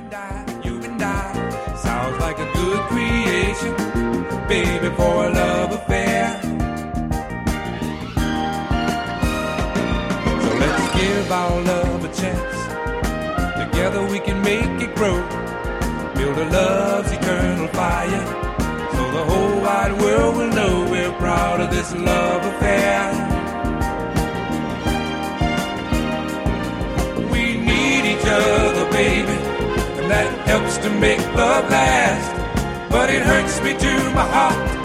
you and I. Sounds like a good creation, baby, for a love affair. So let's give our love a chance. Together we can make it grow. Build a love's eternal fire, so the whole wide world will know we're proud of this love affair. We need each other, baby, and that helps to make love last. But it hurts me to my heart